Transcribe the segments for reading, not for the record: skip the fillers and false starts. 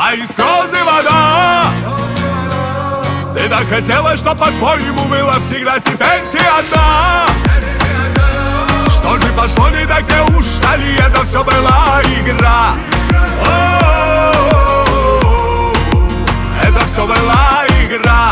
Твои слезы вода. Ты так хотела, что по-твоему было всегда. Теперь ты одна. Что же пошло не так, неужто ли это все была игра? Это все была игра.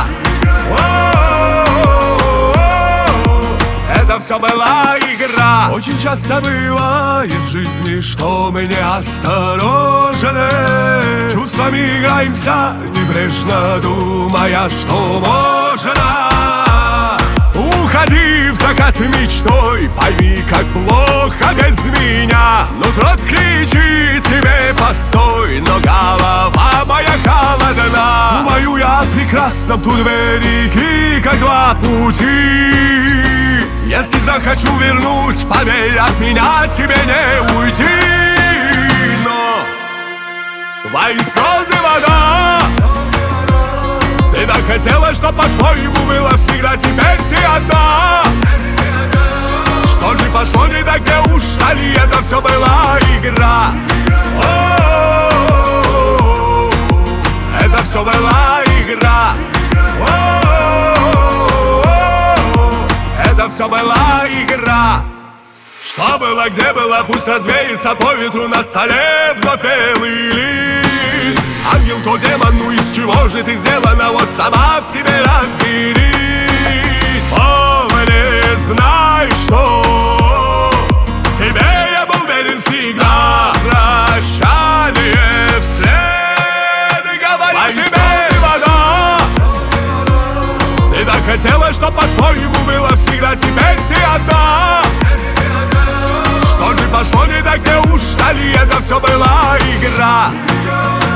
Это все была игра. Очень часто бывает в жизни, что мы неосторожны, чувствами играемся, небрежно думая, что можно. Уходи в закат мечтой, пойми, как плохо без меня. Нутро кричит тебе постой, но голова моя холодна. Думаю я о прекрасном, тут две реки, как два пути. Если захочу вернуть, поверь, от меня тебе не уйти. Но твои слезы вода. Ты так хотела, что по-твоему было всегда. Теперь ты одна. Что же пошло не так, неужто ли это все была игра? Это все была игра. Это все была игра. Что было, где было, пусть развеется по ветру. На столе вновь белый лист. Ангел то демон, ну из чего же ты сделана? Вот сама в себе разберись. Помни, знай, что тебе я был верен всегда. Прощание вслед говорит тебе вода. Ты так хотела, что по-твоему было всегда. Теперь ты одна. Что же пошло не так, неужто ли это все была игра?